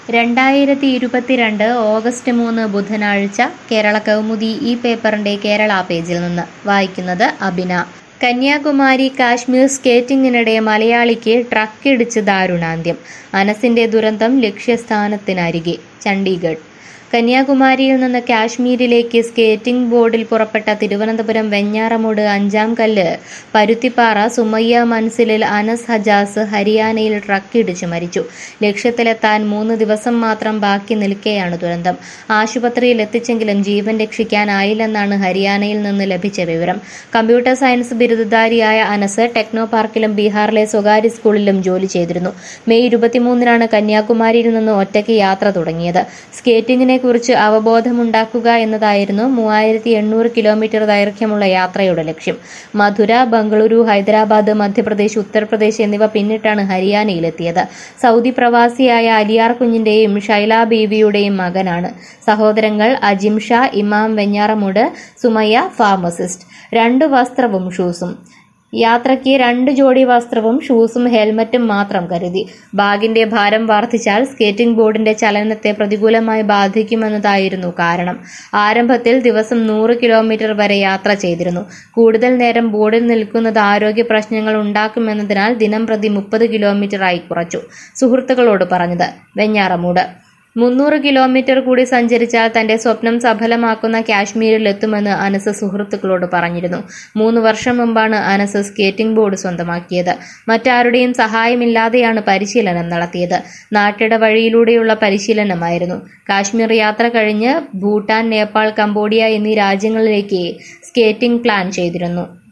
2022 August 3 ബുധനാഴ്ച കേരള കൗമുദി ഈ പേപ്പറിന്റെ കേരള പേജിൽ നിന്ന് വായിക്കുന്നത് അബിന. കന്യാകുമാരി കാശ്മീർ സ്കേറ്റിംഗിനിടെ മലയാളിക്ക് ട്രക്കിടിച്ച് ദാരുണാന്ത്യം. അനസിന്റെ ദുരന്തം ലക്ഷ്യസ്ഥാനത്തിനരികെ. ചണ്ഡീഗഡ്. കന്യാകുമാരിയിൽ നിന്ന് കാശ്മീരിലേക്ക് സ്കേറ്റിംഗ് ബോർഡിൽ പുറപ്പെട്ട തിരുവനന്തപുരം വെഞ്ഞാറമൂട് അഞ്ചാം കല്ല് പരുത്തിപ്പാറ സുമയ്യ മൻസിലിൽ അനസ് ഹജാസ് ഹരിയാനയിൽ ട്രക്കിടിച്ചു മരിച്ചു. ലക്ഷ്യത്തിലെത്താൻ 3 ദിവസം മാത്രം ബാക്കി നിൽക്കെയാണ് ദുരന്തം. ആശുപത്രിയിൽ എത്തിച്ചെങ്കിലും ജീവൻ രക്ഷിക്കാനായില്ലെന്നാണ് ഹരിയാനയിൽ നിന്ന് ലഭിച്ച വിവരം. കമ്പ്യൂട്ടർ സയൻസ് ബിരുദധാരിയായ അനസ് ടെക്നോ പാർക്കിലും ബീഹാറിലെ സ്വകാര്യ സ്കൂളിലും ജോലി ചെയ്തിരുന്നു. മെയ് 23-നാണ് കന്യാകുമാരിയിൽ നിന്ന് ഒറ്റയ്ക്ക് യാത്ര തുടങ്ങിയത്. സ്കേറ്റിംഗിനെ കുറിച്ച് അവബോധമുണ്ടാക്കുക എന്നതായിരുന്നു 3800 കിലോമീറ്റർ ദൈർഘ്യമുള്ള യാത്രയുടെ ലക്ഷ്യം. മധുര, ബംഗളൂരു, ഹൈദരാബാദ്, മധ്യപ്രദേശ്, ഉത്തർപ്രദേശ് എന്നിവ പിന്നിട്ടാണ് ഹരിയാനയിലെത്തിയത്. സൗദി പ്രവാസിയായ അലിയാർ കുഞ്ഞിന്റെയും ഷൈല ബീവിയുടെയും മകനാണ്. സഹോദരങ്ങൾ അജിം ഷാ, ഇമാം വെഞ്ഞാറമൂട്, സുമയ്യ ഫാർമസിസ്റ്റ്. 2 വസ്ത്രവും ഷൂസും. യാത്രയ്ക്ക് 2 ജോഡി വസ്ത്രവും ഷൂസും ഹെൽമറ്റും മാത്രം കരുതി. ബാഗിന്റെ ഭാരം വർദ്ധിച്ചാൽ സ്കേറ്റിംഗ് ബോർഡിന്റെ ചലനത്തെ പ്രതികൂലമായി ബാധിക്കുമെന്നതായിരുന്നു കാരണം. ആരംഭത്തിൽ ദിവസം 100 കിലോമീറ്റർ വരെ യാത്ര ചെയ്തിരുന്നു. കൂടുതൽ നേരം ബോർഡിൽ നിൽക്കുന്നത് ആരോഗ്യ പ്രശ്നങ്ങൾ ഉണ്ടാക്കുമെന്നതിനാൽ ദിനംപ്രതി 30 കിലോമീറ്ററായി കുറച്ചു. സുഹൃത്തുക്കളോട് പറഞ്ഞത്. വെഞ്ഞാറമൂട്. 300 കിലോമീറ്റർ കൂടി സഞ്ചരിച്ചാൽ തന്റെ സ്വപ്നം സഫലമാക്കുന്ന കാശ്മീരിലെത്തുമെന്ന് അനസ് സുഹൃത്തുക്കളോട് പറഞ്ഞിരുന്നു. 3 വർഷം മുമ്പാണ് അനസ് സ്കേറ്റിംഗ് ബോർഡ് സ്വന്തമാക്കിയത്. മറ്റാരുടെയും സഹായമില്ലാതെയാണ് പരിശീലനം നടത്തിയത്. നാട്ടിട വഴിയിലൂടെയുള്ള പരിശീലനമായിരുന്നു. കാശ്മീർ യാത്ര കഴിഞ്ഞ് ഭൂട്ടാൻ, നേപ്പാൾ, കംബോഡിയ എന്നീ രാജ്യങ്ങളിലേക്ക് സ്കേറ്റിംഗ് പ്ലാൻ ചെയ്തിരുന്നു.